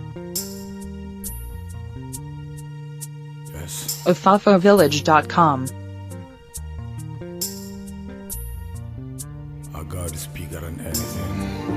Yes. Ofafovillage.com. Our God is bigger than anything.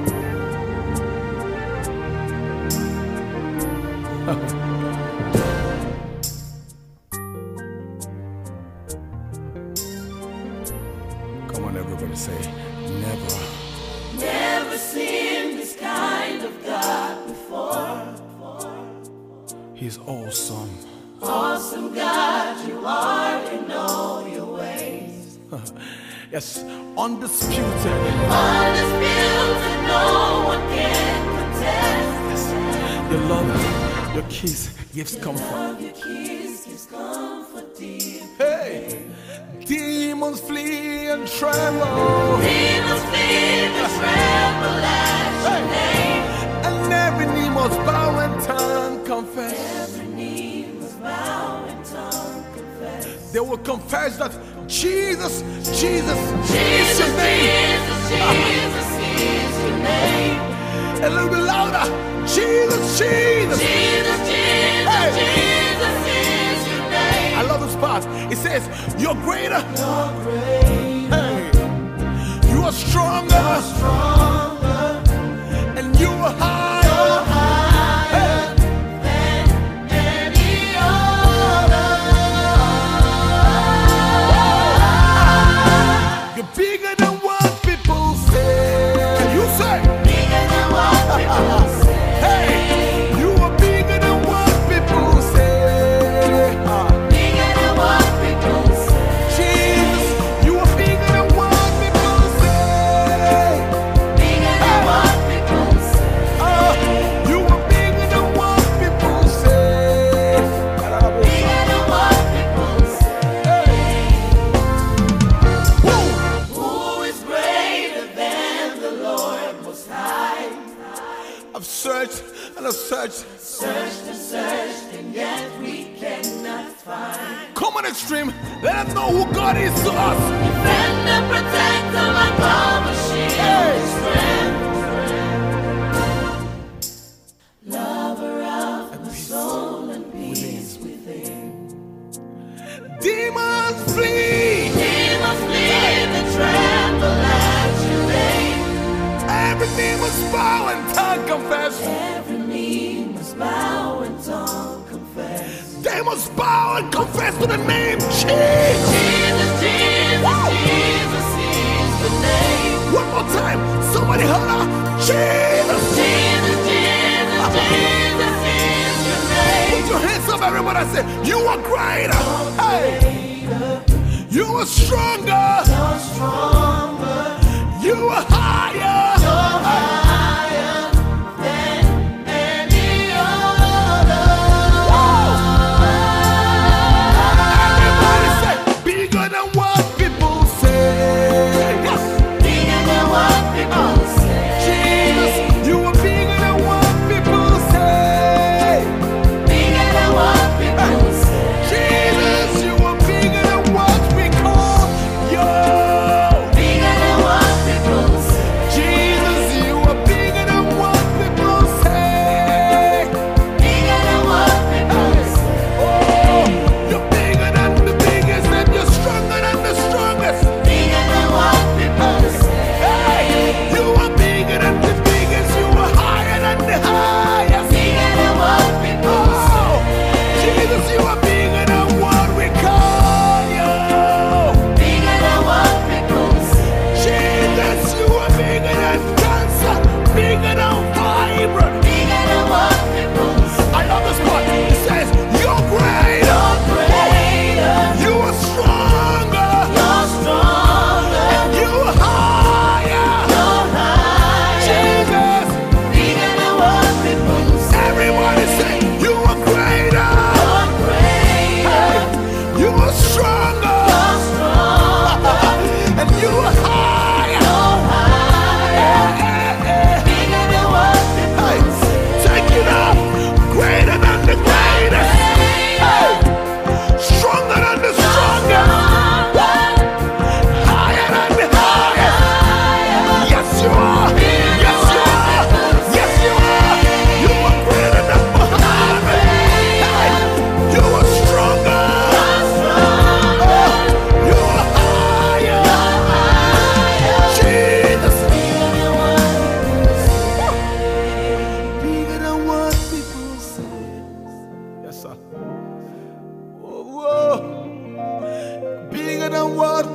Come on, everybody, say, never. Never seen this kind of God before. He's awesome. Awesome God, you are in all your ways. Yes, undisputed. Undisputed, no one can contest. Yes, your love, your kiss gives comfort. Love, your kiss gives comfort deep. Hey, demons flee and tremble. Demons flee and tremble at your name. And every knee must bow and tongue confess. Every knee must bow and tongue confess. They will confess that Jesus, Jesus, Jesus, is your name. Jesus is your name. A little bit louder. Jesus, Jesus. Jesus, Jesus, Hey. Jesus is your name. I love this part. It says, you're greater. You're greater. Hey. You are stronger. You're stronger. And you are higher. You're higher than any other. You're bigger than what people say. Can you say? Bigger than what people say. Hey, you are bigger than what people say. Bigger than what people say. Jesus, you are bigger than what people say. Bigger than what people say. You are bigger than what people say. Bigger than what people say. Who is greater than the Lord Most High? I've searched and I've searched. Searched and searched, and yet we cannot find. Come on, Extreme. Let them know who God is to us. Defender, protector, my cover, shield, strength. Lover of my soul and peace within. Demons flee. Demons flee and tremble at your name. Everything must bow and tongue confess. Every knee must bow and tongue confess. They must bow and confess to the name Jesus. Jesus, Jesus, Jesus is the name. One more time. Somebody holler. Jesus. Jesus, Jesus, Jesus is your name. Put your hands up, everybody. I say, you are greater. Hey. You are stronger. You're stronger. You are higher. You're higher than any other. Everybody say, bigger than what people say. Yes. Bigger than what people say. Jesus, you are bigger than what people say. Bigger than what people say. Jesus, you are bigger than what we call you. Bigger than what people say. what